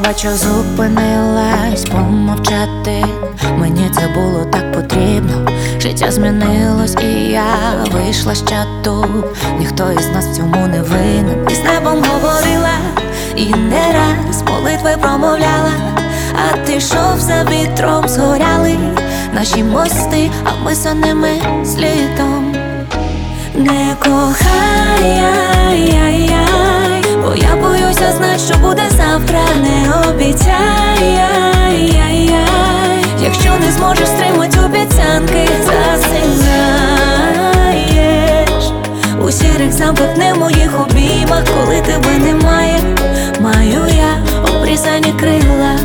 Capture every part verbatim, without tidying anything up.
слова, що зупинилась помовчати. Мені це було так потрібно. Життя змінилось і я вийшла з чату. Ніхто із нас в цьому не винен. І з небом говорила, і не раз молитви промовляла. А ти йшов за вітром, згоряли наші мости, а ми за ними слідом. Не кохай, яй-яй-яй, бо я боюся знать, що буде завтра. Не обіцяй, яй-яй-яй, якщо не зможеш стримать обіцянки, засинаєш у сірих замках, не в моїх обіймах. Коли тебе немає, маю я обрізані крила.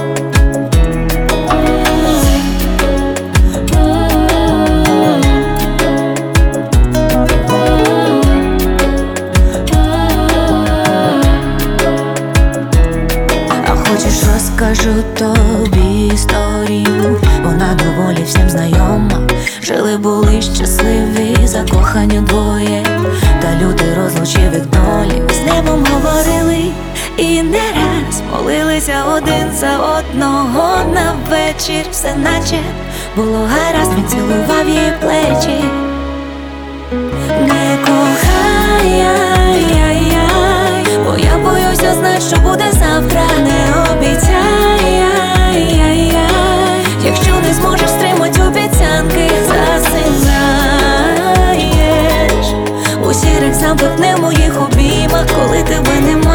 Хочеш, розкажу тобі історію, вона доволі всім знайома. Жили, були щасливі, закохані двоє, та люди розлучив їх долі. З небом говорили і не раз молилися один за одного. На вечір все наче було гаразд, він цілував її плечі. Не кохай, яй-яй-яй, бо я боюся знать, що буде завтра. Не обіцяй, яй-яй-яй, якщо не зможеш стримать обіцянки, засинаєш у сірих замках, не в моїх обіймах. Коли тебе немає,